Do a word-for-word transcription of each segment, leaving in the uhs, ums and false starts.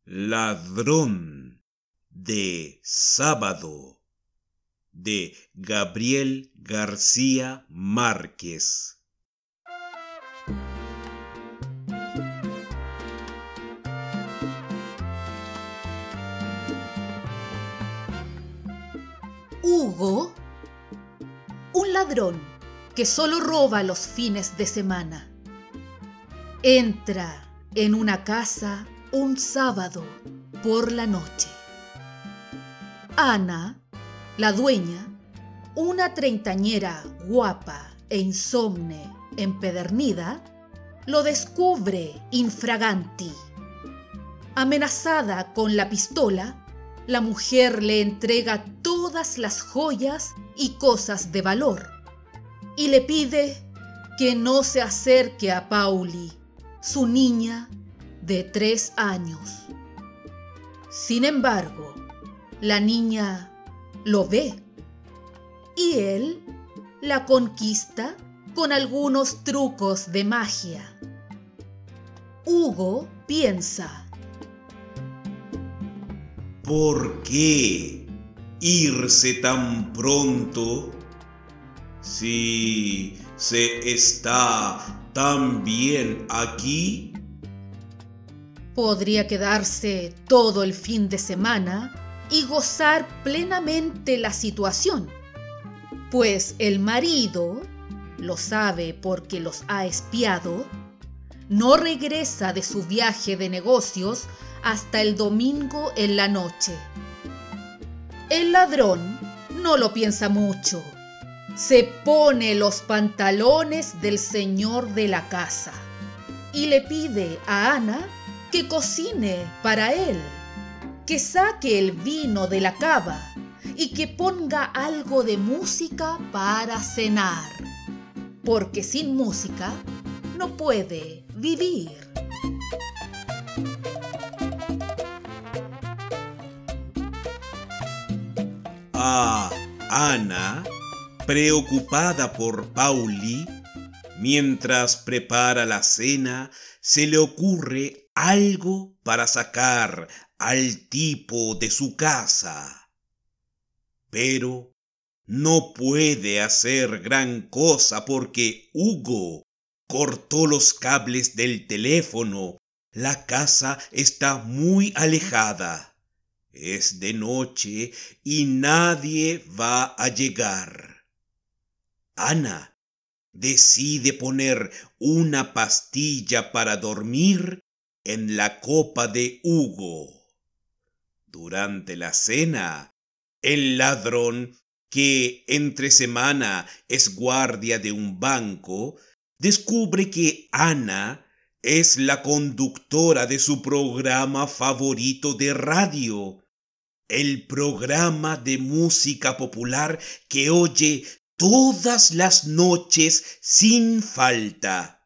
Ladrón de sábado, de Gabriel García Márquez. Hugo, un ladrón que solo roba los fines de semana, entra en una casa un sábado por la noche. Ana, la dueña, una treintañera guapa e insomne empedernida, lo descubre infraganti. Amenazada con la pistola, la mujer le entrega todas las joyas y cosas de valor y le pide que no se acerque a Pauli, su niña de tres años. Sin embargo, la niña lo ve y él la conquista con algunos trucos de magia. Hugo piensa: ¿por qué irse tan pronto si se está tan bien aquí? Podría quedarse todo el fin de semana y gozar plenamente la situación, pues el marido, lo sabe porque los ha espiado, no regresa de su viaje de negocios hasta el domingo en la noche. El ladrón no lo piensa mucho. Se pone los pantalones del señor de la casa y le pide a Ana que cocine para él, que saque el vino de la cava y que ponga algo de música para cenar, porque sin música no puede vivir. A Ana, preocupada por Pauli, mientras prepara la cena, se le ocurre algo para sacar al tipo de su casa. Pero no puede hacer gran cosa porque Hugo cortó los cables del teléfono. La casa está muy alejada. Es de noche y nadie va a llegar. Ana decide poner una pastilla para dormir en la copa de Hugo. Durante la cena, el ladrón, que entre semana es guardia de un banco, descubre que Ana es la conductora de su programa favorito de radio, el programa de música popular que oye todas las noches sin falta.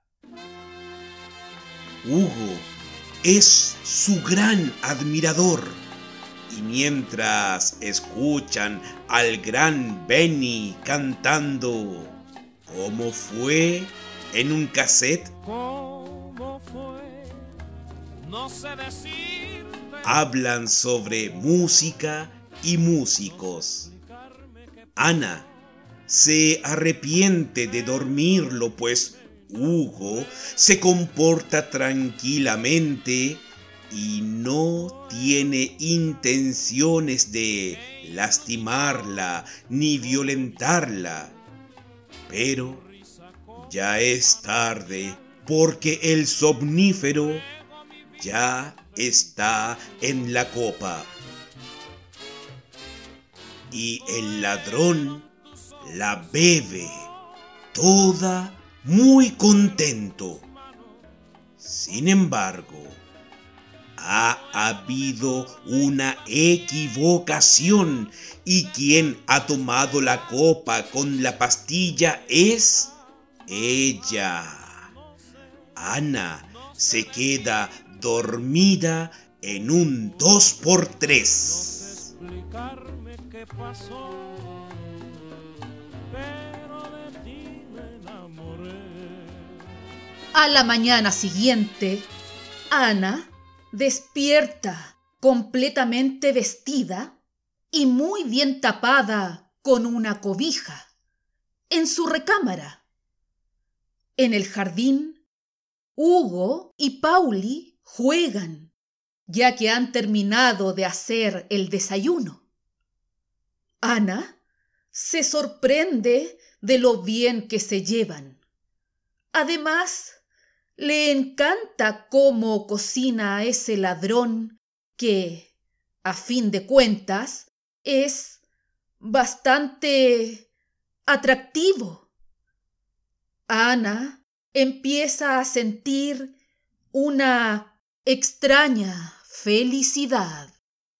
Hugo es su gran admirador y mientras escuchan al gran Benny cantando ¿Cómo fue? En un cassette, ¿Cómo fue? No sé decir. hablan sobre música y músicos. Ana se arrepiente de dormirlo, pues Hugo se comporta tranquilamente y no tiene intenciones de lastimarla ni violentarla. Pero ya es tarde porque el somnífero ya está en la copa y el ladrón la bebe toda muy contento. Sin embargo, ha habido una equivocación y quien ha tomado la copa con la pastilla es ella. Ana se queda dormida en un dos por tres. Explicarme qué pasó, pero de ti me enamoré. A la mañana siguiente, Ana despierta completamente vestida y muy bien tapada con una cobija en su recámara. En el jardín, Hugo y Pauli juegan, ya que han terminado de hacer el desayuno. Ana se sorprende de lo bien que se llevan. Además, le encanta cómo cocina ese ladrón que, a fin de cuentas, es bastante atractivo. Ana empieza a sentir una extraña felicidad.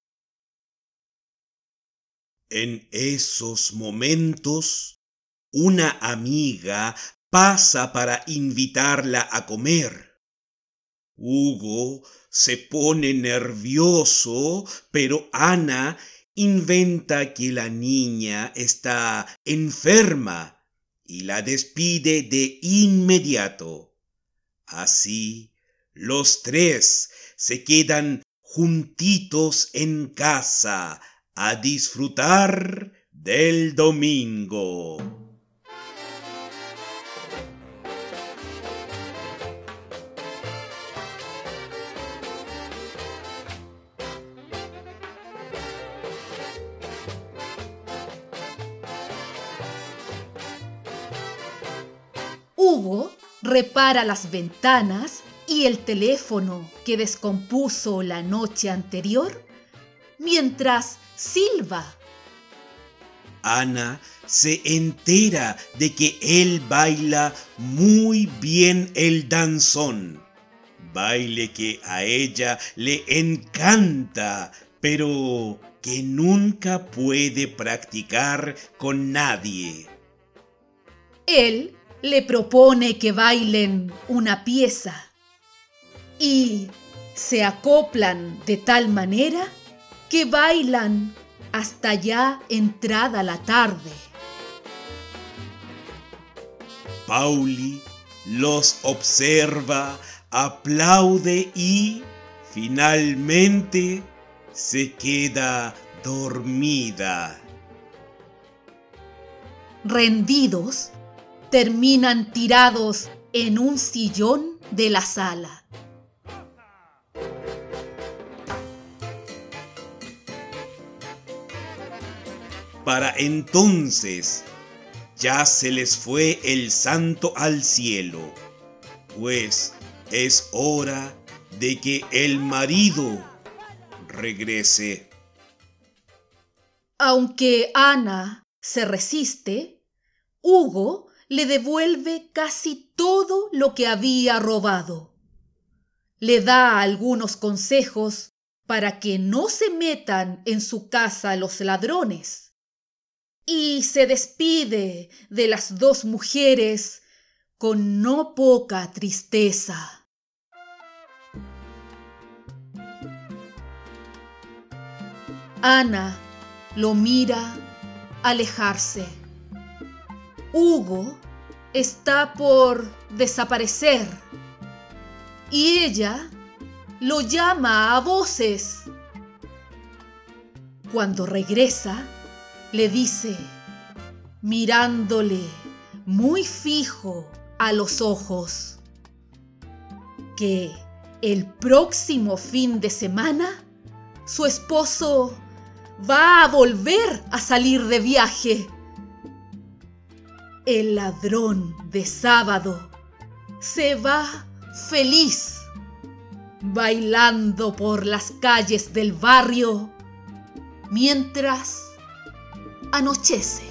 En esos momentos, una amiga pasa para invitarla a comer. Hugo se pone nervioso, pero Ana inventa que la niña está enferma y la despide de inmediato. Así, los tres se quedan juntitos en casa a disfrutar del domingo. Hugo repara las ventanas y el teléfono que descompuso la noche anterior mientras silba. Ana se entera de que él baila muy bien el danzón, baile que a ella le encanta, pero que nunca puede practicar con nadie. Él le propone que bailen una pieza y se acoplan de tal manera que bailan hasta ya entrada la tarde. Pauli los observa, aplaude y finalmente se queda dormida. Rendidos, terminan tirados en un sillón de la sala. Para entonces ya se les fue el santo al cielo, pues es hora de que el marido regrese. Aunque Ana se resiste, Hugo le devuelve casi todo lo que había robado. Le da algunos consejos para que no se metan en su casa los ladrones. Y se despide de las dos mujeres con no poca tristeza. Ana lo mira alejarse. Hugo está por desaparecer y ella lo llama a voces. Cuando regresa, le dice, mirándole muy fijo a los ojos, que el próximo fin de semana su esposo va a volver a salir de viaje. El ladrón de sábado se va feliz, bailando por las calles del barrio mientras anochece.